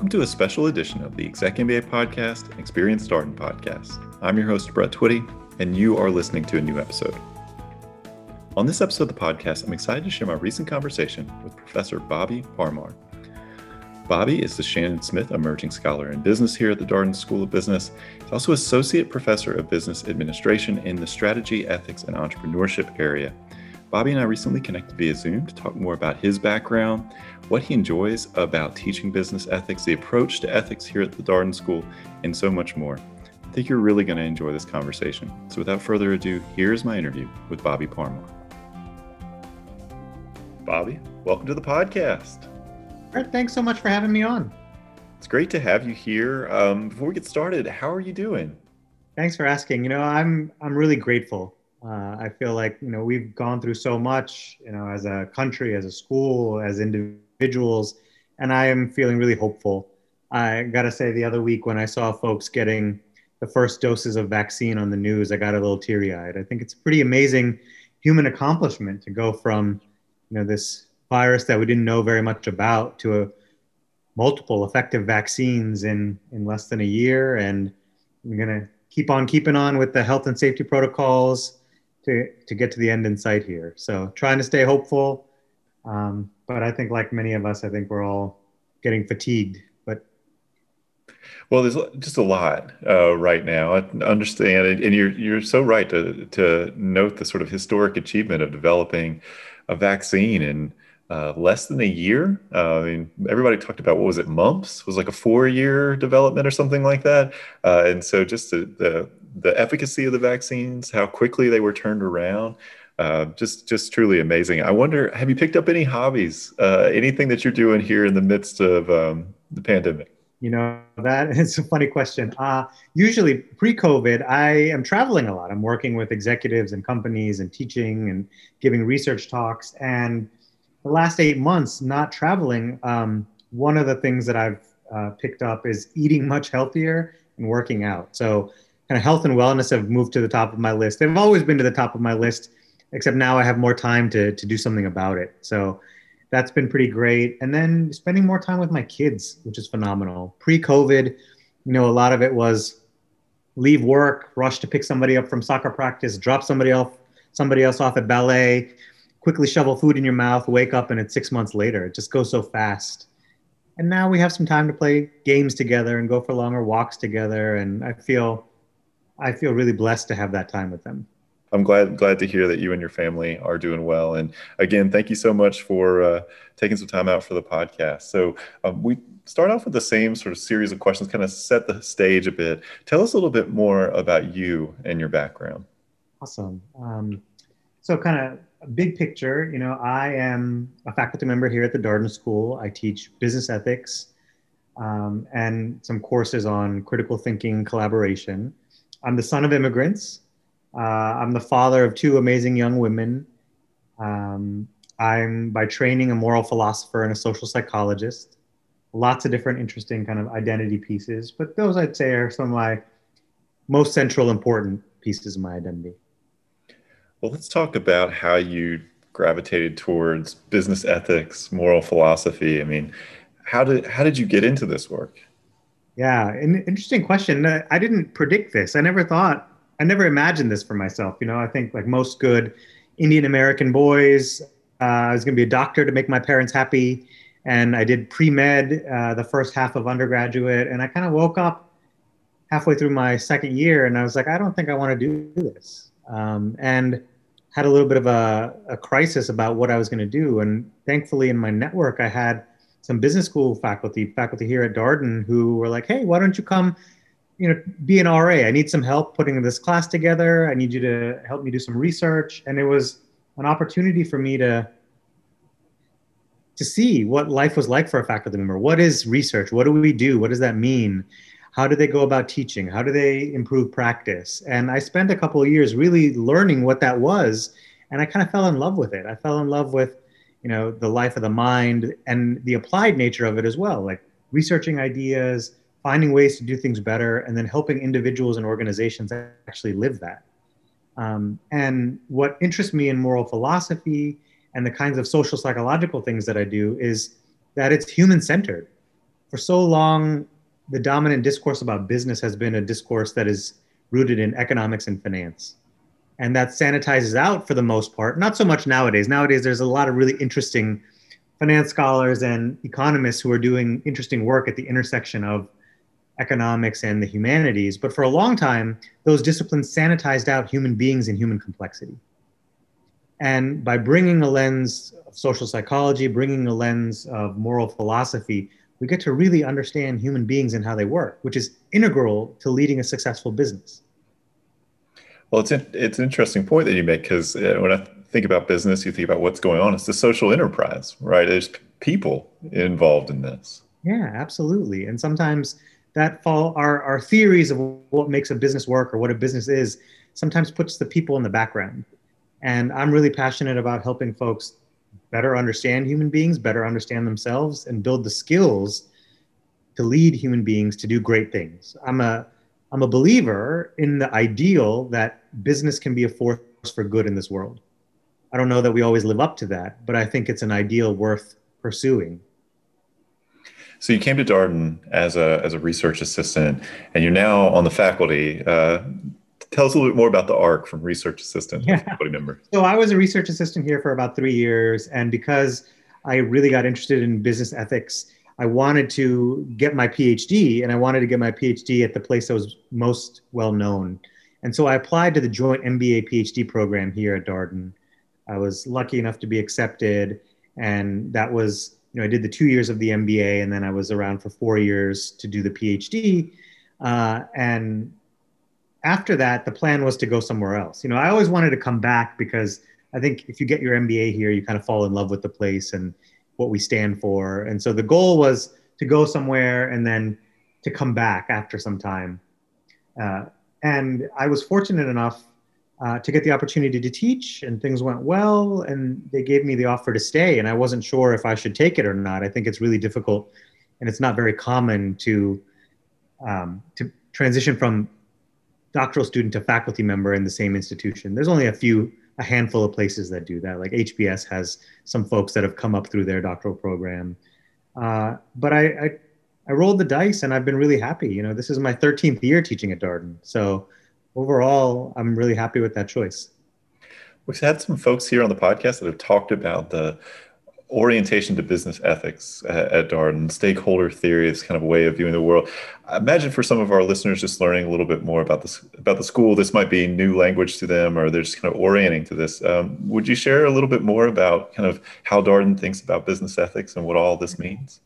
Welcome to a special edition of the Exec MBA podcast and Experience Darden podcast. I'm your host, Brett Twitty, and you are listening to a new episode. On this episode of the podcast, I'm excited to share my recent conversation with Professor Bobby Parmar. Bobby is the Shannon Smith Emerging Scholar in Business here at the Darden School of Business. He's also Associate Professor of Business Administration in the Strategy, Ethics, and Entrepreneurship area. Bobby and I recently connected via Zoom to talk more about his background, what he enjoys about teaching business ethics, the approach to ethics here at the Darden School, and so much more. I think you're really going to enjoy this conversation. So without further ado, here's my interview with Bobby Parmar. Bobby, welcome to the podcast. Brett, thanks so much for having me on. It's great to have you here. Before we get started, how are you doing? Thanks for asking. I'm really grateful. I feel like, we've gone through so much, as a country, as a school, as individuals, and I am feeling really hopeful. I got to say, the other week when I saw folks getting the first doses of vaccine on the news, I got a little teary-eyed. I think it's a pretty amazing human accomplishment to go from, this virus that we didn't know very much about to multiple effective vaccines in less than a year. And I'm going to keep on keeping on with the health and safety protocols to get to the end in sight here. So trying to stay hopeful. But I think like many of us, I think we're all getting fatigued. Well, there's just a lot right now. I understand, and you're so right to note the sort of historic achievement of developing a vaccine in less than a year. Everybody talked about, what was it, mumps? It was like a 4-year development or something like that. And so just the efficacy of the vaccines, how quickly they were turned around, just truly amazing. I wonder, have you picked up any hobbies, anything that you're doing here in the midst of the pandemic? That is a funny question. Usually pre-COVID, I am traveling a lot. I'm working with executives and companies and teaching and giving research talks. And the last 8 months not traveling, one of the things that I've picked up is eating much healthier and working out. So kind of health and wellness have moved to the top of my list. They've always been to the top of my list, except now I have more time to do something about it. So that's been pretty great. And then spending more time with my kids, which is phenomenal. Pre-COVID, a lot of it was leave work, rush to pick somebody up from soccer practice, drop somebody else off at ballet, quickly shovel food in your mouth, wake up, and it's 6 months later. It just goes so fast. And now we have some time to play games together and go for longer walks together. And I feel really blessed to have that time with them. I'm glad to hear that you and your family are doing well. And again, thank you so much for taking some time out for the podcast. So we start off with the same sort of series of questions, kind of set the stage a bit. Tell us a little bit more about you and your background. Awesome. So kind of a big picture, I am a faculty member here at the Darden School. I teach business ethics and some courses on critical thinking, collaboration. I'm the son of immigrants. I'm the father of 2 amazing young women. I'm by training a moral philosopher and a social psychologist. Lots of different interesting kind of identity pieces, but those I'd say are some of my most central important pieces of my identity. Well, let's talk about how you gravitated towards business ethics, moral philosophy. How did you get into this work? Yeah, an interesting question. I didn't predict this. I never imagined this for myself. I think like most good Indian American boys, I was going to be a doctor to make my parents happy. And I did pre-med the first half of undergraduate. And I kind of woke up halfway through my second year and I was like, I don't think I want to do this. And had a little bit of a crisis about what I was going to do. And thankfully in my network, I had some business school faculty here at Darden who were like, hey, why don't you come be an RA. I need some help putting this class together. I need you to help me do some research. And it was an opportunity for me to see what life was like for a faculty member. What is research? What do we do? What does that mean? How do they go about teaching? How do they improve practice? And I spent a couple of years really learning what that was. And I kind of fell in love with it. I fell in love with, the life of the mind and the applied nature of it as well, like researching ideas, finding ways to do things better, and then helping individuals and organizations actually live that. And what interests me in moral philosophy and the kinds of social psychological things that I do is that it's human-centered. for so long, the dominant discourse about business has been a discourse that is rooted in economics and finance. And that sanitizes out for the most part, not so much nowadays. Nowadays, there's a lot of really interesting finance scholars and economists who are doing interesting work at the intersection of economics and the humanities. But for a long time, those disciplines sanitized out human beings and human complexity. And by bringing a lens of social psychology, bringing a lens of moral philosophy, we get to really understand human beings and how they work, which is integral to leading a successful business. Well, it's an interesting point that you make, because when I think about business, you think about what's going on. It's the social enterprise, right? There's people involved in this. Yeah, absolutely. And sometimes our theories of what makes a business work or what a business is sometimes puts the people in the background. And I'm really passionate about helping folks better understand human beings, better understand themselves, and build the skills to lead human beings to do great things. I'm a believer in the ideal that business can be a force for good in this world. I don't know that we always live up to that, but I think it's an ideal worth pursuing. So you came to Darden as a research assistant, and you're now on the faculty. Tell us a little bit more about the arc from research assistant to faculty member. So I was a research assistant here for about 3 years, and because I really got interested in business ethics, I wanted to get my PhD, and I wanted to get my PhD at the place that was most well known. And so I applied to the joint MBA PhD program here at Darden. I was lucky enough to be accepted, and that was, I did the 2 years of the MBA, and then I was around for 4 years to do the PhD. And after that, the plan was to go somewhere else. I always wanted to come back, because I think if you get your MBA here, you kind of fall in love with the place and what we stand for. And so the goal was to go somewhere and then to come back after some time. And I was fortunate enough to get the opportunity to teach, and things went well, and they gave me the offer to stay. And I wasn't sure if I should take it or not. I think it's really difficult, and it's not very common to transition from doctoral student to faculty member in the same institution. There's only a handful of places that do that. Like HBS has some folks that have come up through their doctoral program. But I rolled the dice, and I've been really happy. This is my 13th year teaching at Darden. So overall, I'm really happy with that choice. We've had some folks here on the podcast that have talked about the orientation to business ethics at Darden, stakeholder theory is kind of a way of viewing the world. I imagine for some of our listeners just learning a little bit more about the school, this might be new language to them, or they're just kind of orienting to this. Would you share a little bit more about kind of how Darden thinks about business ethics and what all this means?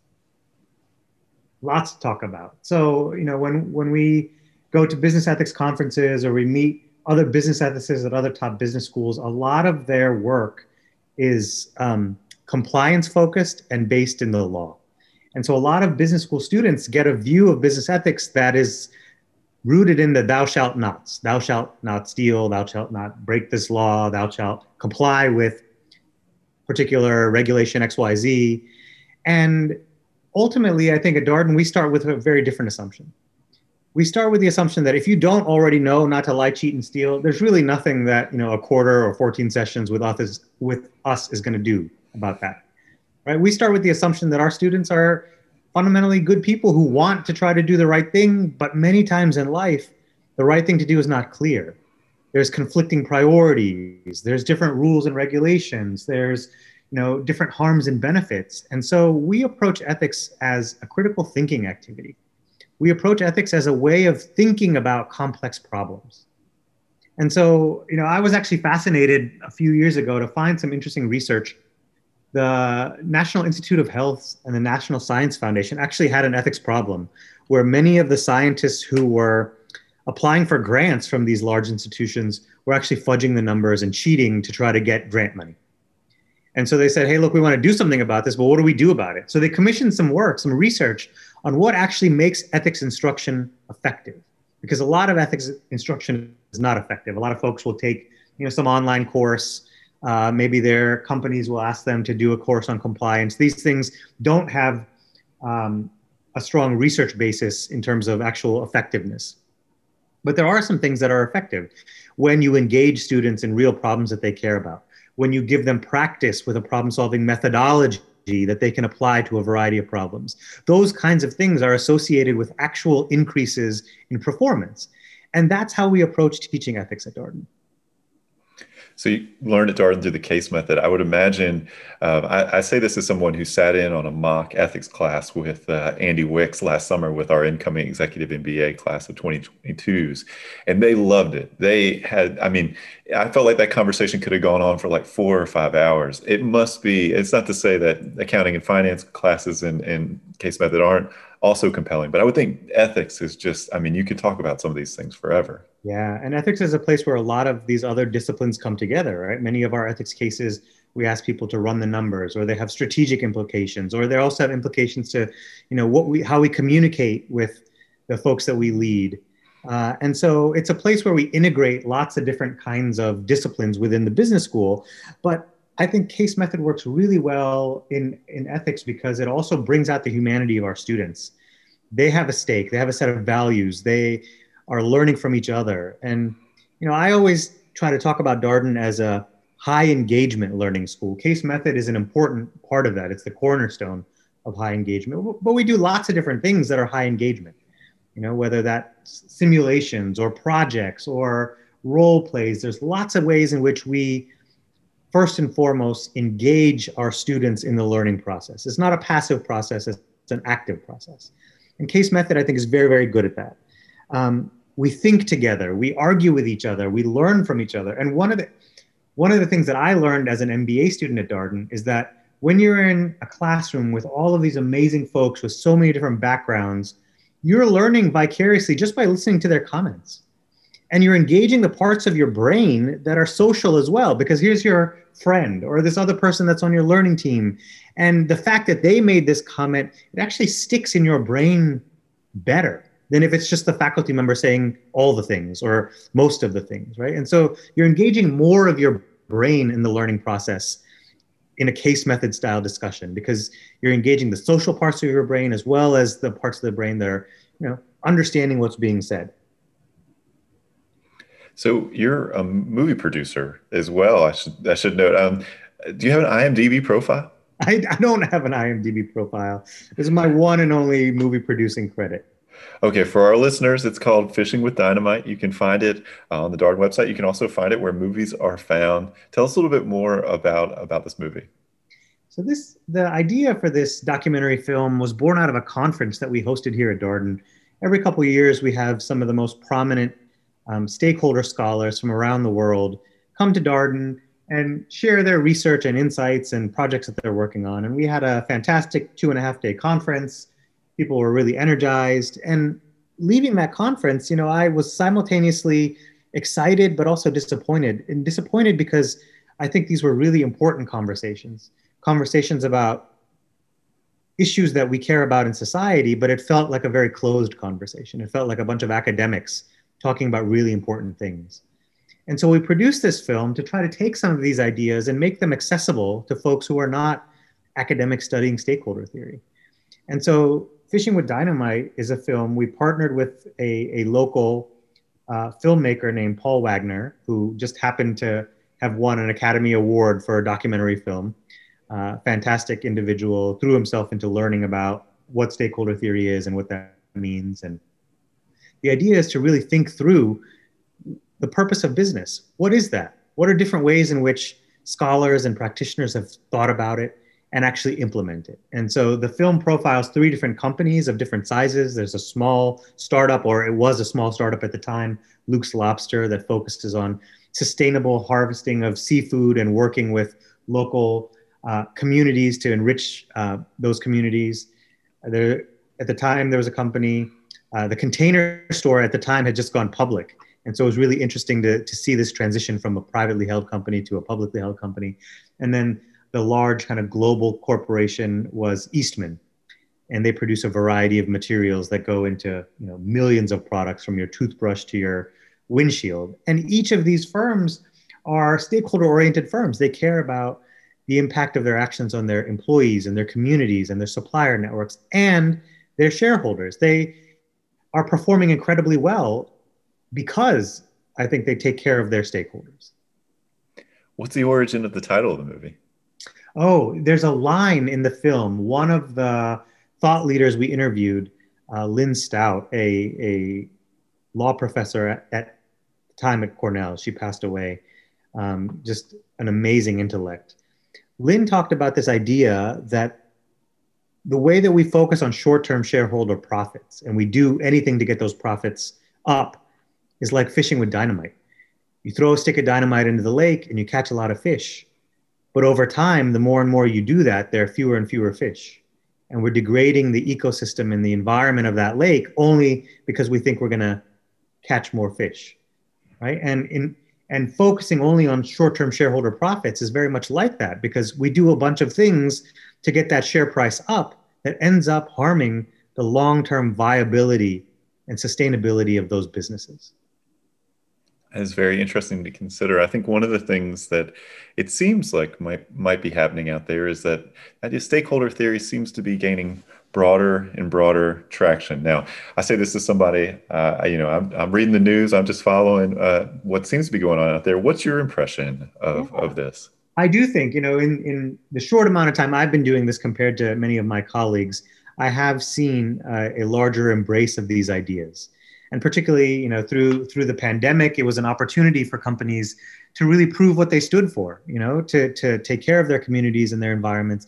Lots to talk about. So, when we go to business ethics conferences or we meet other business ethicists at other top business schools, a lot of their work is compliance focused and based in the law. And so a lot of business school students get a view of business ethics that is rooted in the thou shalt nots. Thou shalt not steal, thou shalt not break this law, thou shalt comply with particular regulation XYZ. And ultimately, I think at Darden, we start with a very different assumption. We start with the assumption that if you don't already know not to lie, cheat, and steal, there's really nothing that a quarter or 14 sessions with us is going to do about that, right? We start with the assumption that our students are fundamentally good people who want to try to do the right thing, but many times in life, the right thing to do is not clear. There's conflicting priorities, there's different rules and regulations, there's different harms and benefits. And so we approach ethics as a critical thinking activity. We approach ethics as a way of thinking about complex problems. And so, I was actually fascinated a few years ago to find some interesting research. The National Institute of Health and the National Science Foundation actually had an ethics problem where many of the scientists who were applying for grants from these large institutions were actually fudging the numbers and cheating to try to get grant money. And so they said, hey, look, we want to do something about this, but what do we do about it? So they commissioned some research on what actually makes ethics instruction effective. Because a lot of ethics instruction is not effective. A lot of folks will take, some online course. Maybe their companies will ask them to do a course on compliance. These things don't have a strong research basis in terms of actual effectiveness. But there are some things that are effective when you engage students in real problems that they care about, when you give them practice with a problem-solving methodology that they can apply to a variety of problems. Those kinds of things are associated with actual increases in performance. And that's how we approach teaching ethics at Darden. So you learned at Darden through the case method. I would imagine, I say this as someone who sat in on a mock ethics class with Andy Wicks last summer with our incoming executive MBA class of 2022s, and they loved it. They had, I mean, I felt like that conversation could have gone on for like 4 or 5 hours. It must be, it's not to say that accounting and finance classes and case method aren't also compelling, but I would think ethics is just, I mean, you could talk about some of these things forever. Yeah, and ethics is a place where a lot of these other disciplines come together, right? Many of our ethics cases, we ask people to run the numbers, or they have strategic implications, or they also have implications to, how we communicate with the folks that we lead. And so it's a place where we integrate lots of different kinds of disciplines within the business school. But I think case method works really well in ethics because it also brings out the humanity of our students. They have a stake, they have a set of values, they are learning from each other. And, I always try to talk about Darden as a high engagement learning school. Case method is an important part of that. It's the cornerstone of high engagement. But we do lots of different things that are high engagement, whether that's simulations or projects or role plays. There's lots of ways in which we, first and foremost, engage our students in the learning process. It's not a passive process, it's an active process. And case method, I think, is very, very good at that. We think together, we argue with each other, we learn from each other. And one of the things that I learned as an MBA student at Darden is that when you're in a classroom with all of these amazing folks with so many different backgrounds, you're learning vicariously just by listening to their comments. And you're engaging the parts of your brain that are social as well, because here's your friend or this other person that's on your learning team. And the fact that they made this comment, it actually sticks in your brain better than if it's just the faculty member saying all the things or most of the things, right? And so you're engaging more of your brain in the learning process in a case method style discussion, because you're engaging the social parts of your brain as well as the parts of the brain that are, understanding what's being said. So you're a movie producer as well. I should note. Do you have an IMDb profile? I don't have an IMDb profile. This is my one and only movie producing credit. Okay, for our listeners, it's called Fishing with Dynamite. You can find it on the Darden website. You can also find it where movies are found. Tell us a little bit more about this movie. So the idea for this documentary film was born out of a conference that we hosted here at Darden. Every couple of years, we have some of the most prominent stakeholder scholars from around the world come to Darden and share their research and insights and projects that they're working on. And we had a fantastic 2.5-day conference. People were really energized. And leaving that conference, I was simultaneously excited, but also disappointed. And disappointed because I think these were really important conversations about issues that we care about in society, but it felt like a very closed conversation. It felt like a bunch of academics talking about really important things. And so we produced this film to try to take some of these ideas and make them accessible to folks who are not academics studying stakeholder theory. And so Fishing with Dynamite is a film. We partnered with a local filmmaker named Paul Wagner, who just happened to have won an Academy Award for a documentary film. Fantastic individual, threw himself into learning about what stakeholder theory is and what that means. And the idea is to really think through the purpose of business. What is that? What are different ways in which scholars and practitioners have thought about it and actually implement it? And so the film profiles 3 different companies of different sizes. There's a small startup, or it was a small startup at the time, Luke's Lobster, that focuses on sustainable harvesting of seafood and working with local communities to enrich those communities. At the time, there was a company, the Container Store at the time had just gone public. And so it was really interesting to see this transition from a privately held company to a publicly held company. And then the large kind of global corporation was Eastman. And they produce a variety of materials that go into millions of products, from your toothbrush to your windshield. And each of these firms are stakeholder-oriented firms. They care about the impact of their actions on their employees and their communities and their supplier networks and their shareholders. They are performing incredibly well because I think they take care of their stakeholders. What's the origin of the title of the movie? Oh, there's a line in the film. One of the thought leaders we interviewed, Lynn Stout, a law professor at the time at Cornell. She passed away. Just an amazing intellect. Lynn talked about this idea that the way that we focus on short-term shareholder profits and we do anything to get those profits up is like fishing with dynamite. You throw a stick of dynamite into the lake and you catch a lot of fish. But over time, the more and more you do that, there are fewer and fewer fish. And we're degrading the ecosystem and the environment of that lake only because we think we're going to catch more fish, right? And focusing only on short-term shareholder profits is very much like that because we do a bunch of things to get that share price up that ends up harming the long-term viability and sustainability of those businesses. Is very interesting to consider. I think one of the things that it seems like might be happening out there is that stakeholder theory seems to be gaining broader and broader traction. Now, I say this to somebody, I'm reading the news, I'm just following what seems to be going on out there. What's your impression of this? I do think, in the short amount of time I've been doing this compared to many of my colleagues, I have seen a larger embrace of these ideas. And particularly, through the pandemic, it was an opportunity for companies to really prove what they stood for, to take care of their communities and their environments.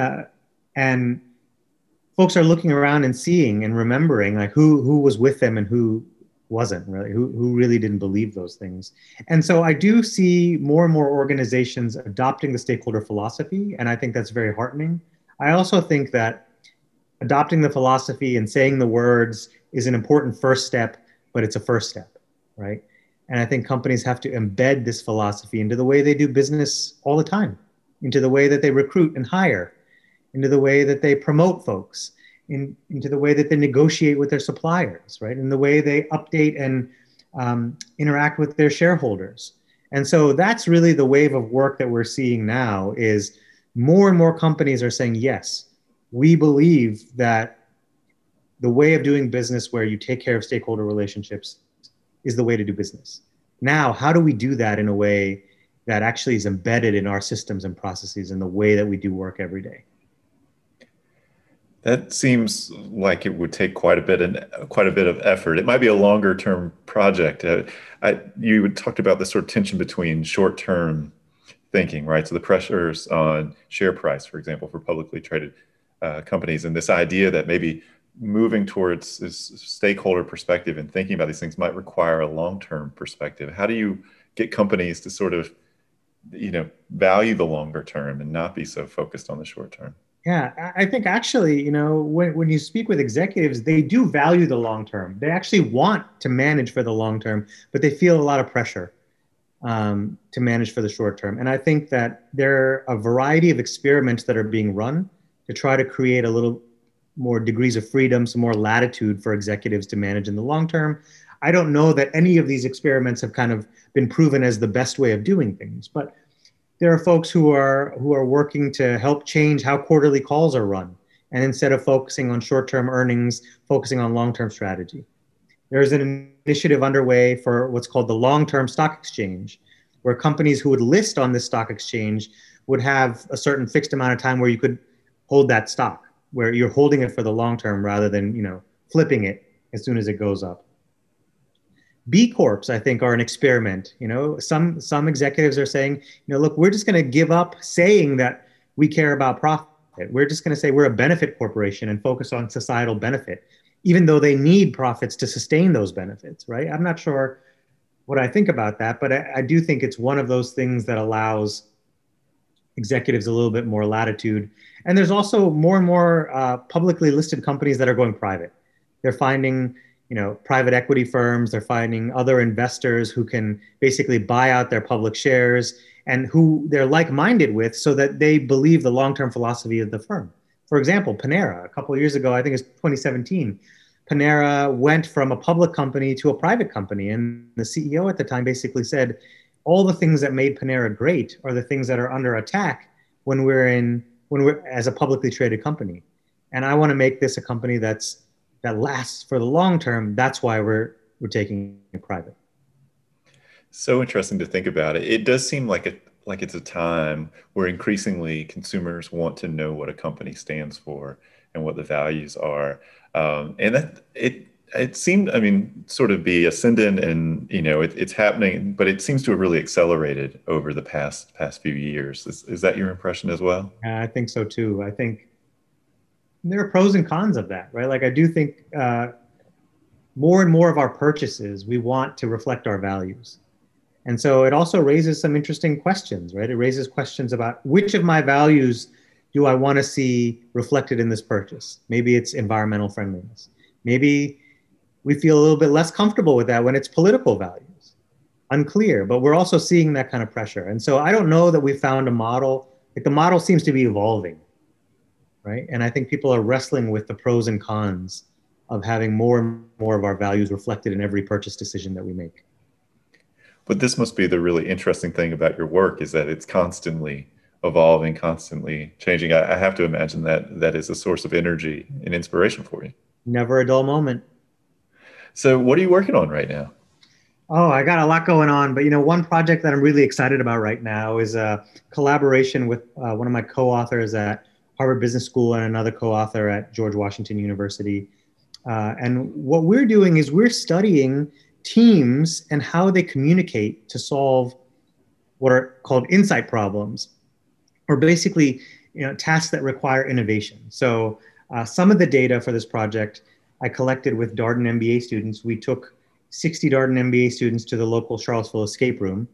And folks are looking around and seeing and remembering like who was with them and who wasn't really, who really didn't believe those things. And so I do see more and more organizations adopting the stakeholder philosophy, and I think that's very heartening. I also think that adopting the philosophy and saying the words is an important first step, but it's a first step, right? And I think companies have to embed this philosophy into the way they do business all the time, into the way that they recruit and hire, into the way that they promote folks, into the way that they negotiate with their suppliers, right? In the way they update and interact with their shareholders. And so that's really the wave of work that we're seeing now is more and more companies are saying, yes, we believe that the way of doing business where you take care of stakeholder relationships is the way to do business. Now, how do we do that in a way that actually is embedded in our systems and processes and the way that we do work every day? That seems like it would take quite a bit of effort. It might be a longer term project. You talked about the sort of tension between short term thinking, right? So the pressures on share price, for example, for publicly traded companies, and this idea that maybe moving towards this stakeholder perspective and thinking about these things might require a long term perspective. How do you get companies to sort of, value the longer term and not be so focused on the short term? Yeah, I think actually, when you speak with executives, they do value the long term. They actually want to manage for the long term, but they feel a lot of pressure to manage for the short term. And I think that there are a variety of experiments that are being run to try to create a little more degrees of freedom, some more latitude for executives to manage in the long term. I don't know that any of these experiments have kind of been proven as the best way of doing things, but there are folks who are working to help change how quarterly calls are run. And instead of focusing on short-term earnings, focusing on long-term strategy. There's an initiative underway for what's called the long-term stock exchange, where companies who would list on this stock exchange would have a certain fixed amount of time where you could hold that stock, where you're holding it for the long term rather than, flipping it as soon as it goes up. B Corps, I think, are an experiment. Some executives are saying, look, we're just going to give up saying that we care about profit. We're just going to say we're a benefit corporation and focus on societal benefit, even though they need profits to sustain those benefits, right? I'm not sure what I think about that, but I do think it's one of those things that allows executives a little bit more latitude. And there's also more and more publicly listed companies that are going private. They're finding private equity firms, they're finding other investors who can basically buy out their public shares and who they're like-minded with so that they believe the long-term philosophy of the firm. For example, Panera, a couple of years ago, I think it's 2017, Panera went from a public company to a private company. And the CEO at the time basically said, all the things that made Panera great are the things that are under attack when we're as a publicly traded company. And I want to make this a company that lasts for the long term. That's why we're taking it private. So interesting to think about it. It does seem like like it's a time where increasingly consumers want to know what a company stands for and what the values are. And that it seemed, I mean, sort of be ascendant, and it's happening, but it seems to have really accelerated over the past few years. Is that your impression as well? Yeah, I think so too. I think there are pros and cons of that, right? Like I do think more and more of our purchases, we want to reflect our values. And so it also raises some interesting questions, right? It raises questions about which of my values do I want to see reflected in this purchase? Maybe it's environmental friendliness. Maybe we feel a little bit less comfortable with that when it's political values. Unclear, but we're also seeing that kind of pressure. And so I don't know that we found a model. Like the model seems to be evolving, right? And I think people are wrestling with the pros and cons of having more and more of our values reflected in every purchase decision that we make. But this must be the really interesting thing about your work, is that it's constantly evolving, constantly changing. I have to imagine that that is a source of energy and inspiration for you. Never a dull moment. So what are you working on right now? Oh, I got a lot going on, but one project that I'm really excited about right now is a collaboration with one of my co-authors at Harvard Business School and another co-author at George Washington University. And what we're doing is we're studying teams and how they communicate to solve what are called insight problems, or basically tasks that require innovation. So some of the data for this project I collected with Darden MBA students. We took 60 Darden MBA students to the local Charlottesville escape room.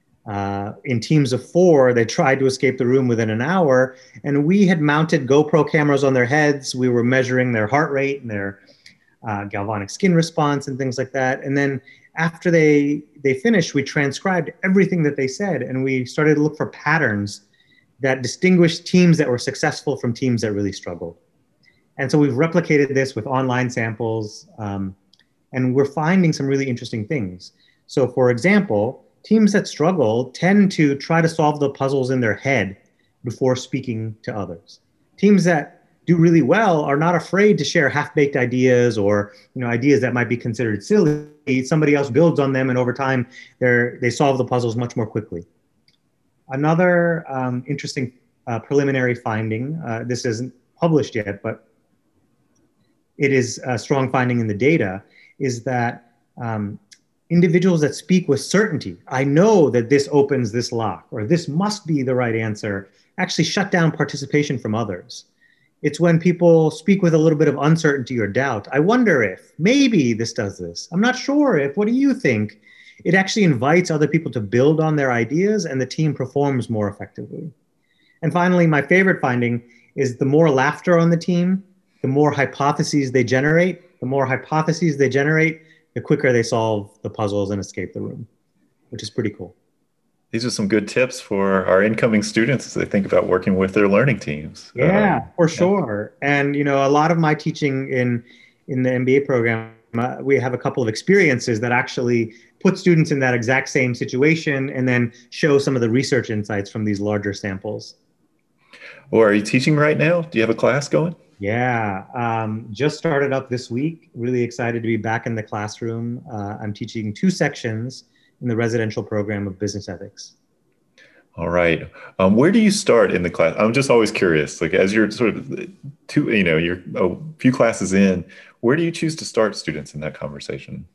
In teams of 4, they tried to escape the room within an hour, and we had mounted GoPro cameras on their heads. We were measuring their heart rate and their galvanic skin response and things like that. And then after they finished, we transcribed everything that they said, and we started to look for patterns that distinguished teams that were successful from teams that really struggled. And so we've replicated this with online samples, and we're finding some really interesting things. So for example, teams that struggle tend to try to solve the puzzles in their head before speaking to others. Teams that do really well are not afraid to share half-baked ideas, or ideas that might be considered silly. Somebody else builds on them, and over time, they solve the puzzles much more quickly. Another interesting preliminary finding, this isn't published yet, but it is a strong finding in the data, is that individuals that speak with certainty, I know that this opens this lock, or this must be the right answer, actually shut down participation from others. It's when people speak with a little bit of uncertainty or doubt. I wonder if, maybe this does this. I'm not sure if, what do you think? It actually invites other people to build on their ideas, and the team performs more effectively. And finally, my favorite finding is the more laughter on the team, the more hypotheses they generate. The more hypotheses they generate, the quicker they solve the puzzles and escape the room, which is pretty cool. These are some good tips for our incoming students as they think about working with their learning teams. Yeah, for sure. And, a lot of my teaching in the MBA program, we have a couple of experiences that actually put students in that exact same situation and then show some of the research insights from these larger samples. Or are you teaching right now? Do you have a class going? Yeah, just started up this week. Really excited to be back in the classroom. I'm teaching 2 sections in the residential program of business ethics. All right. Where do you start in the class? I'm just always curious, like as you're sort of you're a few classes in, where do you choose to start students in that conversation?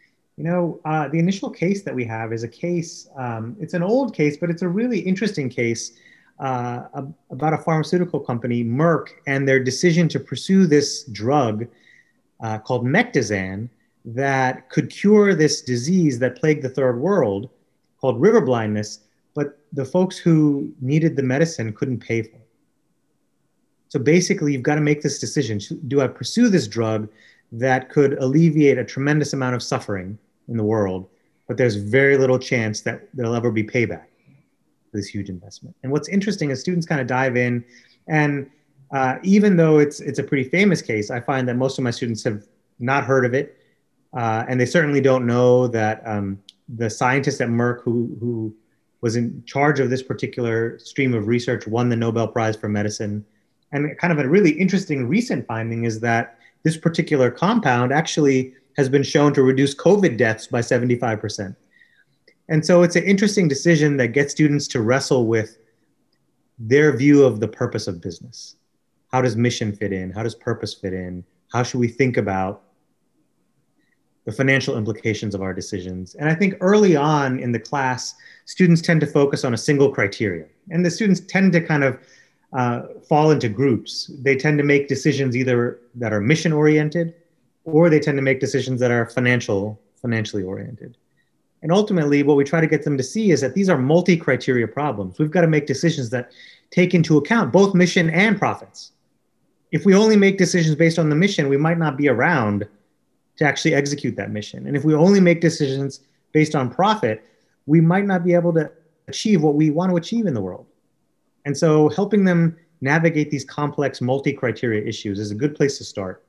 The initial case that we have is a case, it's an old case, but it's a really interesting case about a pharmaceutical company, Merck, and their decision to pursue this drug called Mectizan that could cure this disease that plagued the third world called river blindness, but the folks who needed the medicine couldn't pay for it. So basically, you've got to make this decision. Do I pursue this drug that could alleviate a tremendous amount of suffering in the world, but there's very little chance that there'll ever be payback for this huge investment? And what's interesting is students kind of dive in, and even though it's a pretty famous case, I find that most of my students have not heard of it. And they certainly don't know that the scientist at Merck who was in charge of this particular stream of research won the Nobel Prize for Medicine. And kind of a really interesting recent finding is that this particular compound actually has been shown to reduce COVID deaths by 75%. And so it's an interesting decision that gets students to wrestle with their view of the purpose of business. How does mission fit in? How does purpose fit in? How should we think about the financial implications of our decisions? And I think early on in the class, students tend to focus on a single criteria. And the students tend to kind of fall into groups. They tend to make decisions either that are mission oriented, or they tend to make decisions that are financially oriented. And ultimately, what we try to get them to see is that these are multi-criteria problems. We've got to make decisions that take into account both mission and profits. If we only make decisions based on the mission, we might not be around to actually execute that mission. And if we only make decisions based on profit, we might not be able to achieve what we want to achieve in the world. And so helping them navigate these complex multi-criteria issues is a good place to start.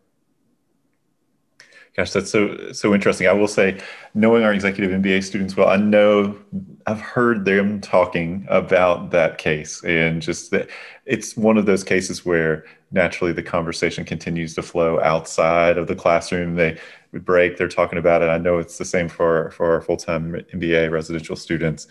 Gosh, that's so interesting. I will say, knowing our executive MBA students well, I know I've heard them talking about that case, and just that it's one of those cases where naturally the conversation continues to flow outside of the classroom. They break, they're talking about it. I know it's the same for our full-time MBA residential students.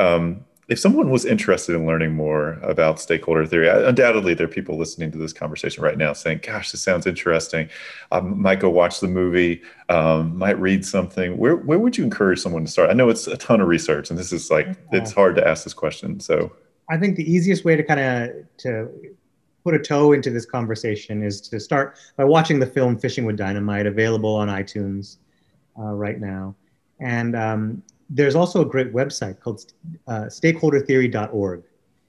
If someone was interested in learning more about stakeholder theory, undoubtedly there are people listening to this conversation right now saying, gosh, this sounds interesting. I might go watch the movie, might read something. Where would you encourage someone to start? I know it's a ton of research, and this is it's hard to ask this question. So I think the easiest way to put a toe into this conversation is to start by watching the film Fishing with Dynamite, available on iTunes right now. And there's also a great website called stakeholdertheory.org.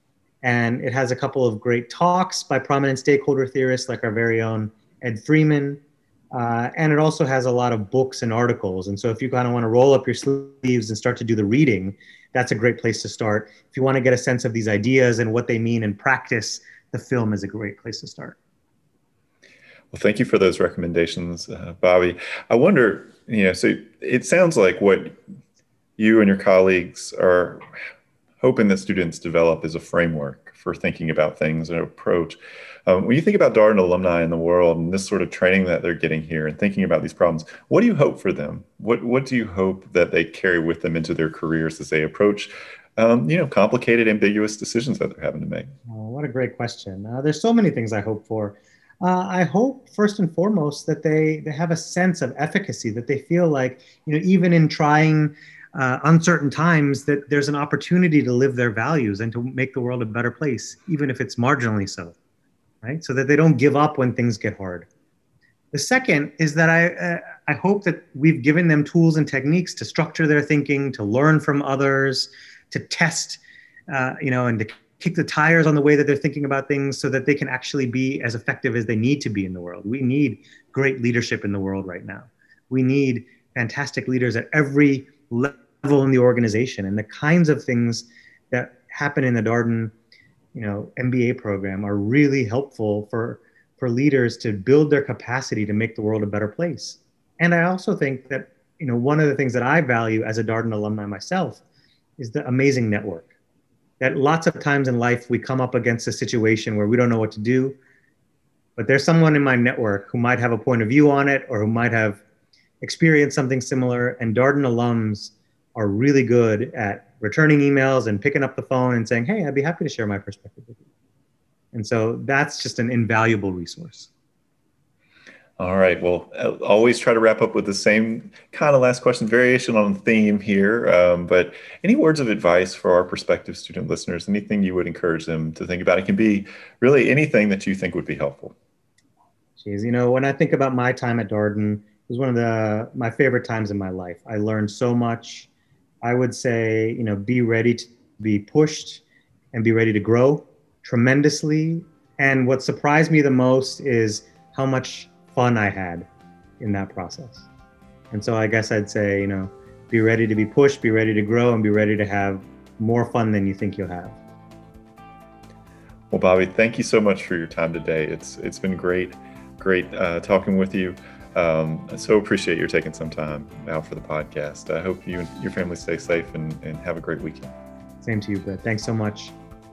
And it has a couple of great talks by prominent stakeholder theorists like our very own Ed Freeman. And it also has a lot of books and articles. And so if you kind of want to roll up your sleeves and start to do the reading, that's a great place to start. If you want to get a sense of these ideas and what they mean in practice, the film is a great place to start. Well, thank you for those recommendations, Bobby. I wonder, so it sounds like what you and your colleagues are hoping that students develop is a framework for thinking about things, an approach. When you think about Darden alumni in the world and this sort of training that they're getting here and thinking about these problems, what do you hope for them? What do you hope that they carry with them into their careers as they approach, complicated, ambiguous decisions that they're having to make? Oh, what a great question. There's so many things I hope for. I hope first and foremost that they have a sense of efficacy, that they feel like, even in trying uncertain times, that there's an opportunity to live their values and to make the world a better place, even if it's marginally so, right? So that they don't give up when things get hard. The second is that I hope that we've given them tools and techniques to structure their thinking, to learn from others, to test, and to kick the tires on the way that they're thinking about things so that they can actually be as effective as they need to be in the world. We need great leadership in the world right now. We need fantastic leaders at every level in the organization, and the kinds of things that happen in the Darden, MBA program are really helpful for leaders to build their capacity to make the world a better place. And I also think that, one of the things that I value as a Darden alumni myself is the amazing network. That lots of times in life we come up against a situation where we don't know what to do, but there's someone in my network who might have a point of view on it or who might have experienced something similar. And Darden alums are really good at returning emails and picking up the phone and saying, hey, I'd be happy to share my perspective with you. And so that's just an invaluable resource. All right. Well, I'll always try to wrap up with the same kind of last question, variation on the theme here. But any words of advice for our prospective student listeners, anything you would encourage them to think about? It can be really anything that you think would be helpful. Geez, when I think about my time at Darden, it was one of my favorite times in my life. I learned so much. I would say, be ready to be pushed and be ready to grow tremendously. And what surprised me the most is how much fun I had in that process. And so I guess I'd say, be ready to be pushed, be ready to grow, and be ready to have more fun than you think you'll have. Well, Bobby, thank you so much for your time today. It's been great talking with you. I so appreciate your taking some time out for the podcast. I hope you and your family stay safe and have a great weekend. Same to you, Brett. Thanks so much.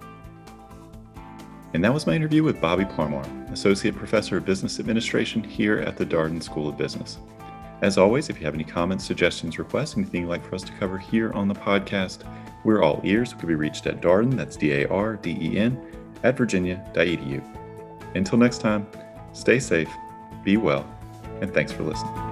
And that was my interview with Bobby Parmar, Associate Professor of Business Administration here at the Darden School of Business. As always, if you have any comments, suggestions, requests, anything you'd like for us to cover here on the podcast, we're all ears. We can be reached at Darden, that's DARDEN, at virginia.edu. Until next time, stay safe, be well, and thanks for listening.